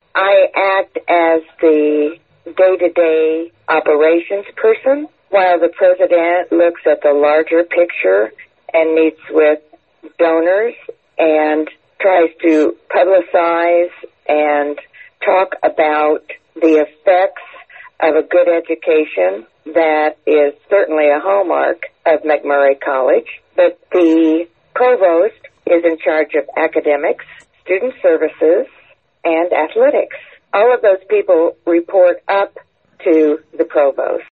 I act as the day-to-day operations person, while the president looks at the larger picture and meets with donors and tries to publicize and talk about the effects of a good education that is certainly a hallmark of McMurray College. But the provost is in charge of academics, student services, and athletics. All of those people report up to the provost.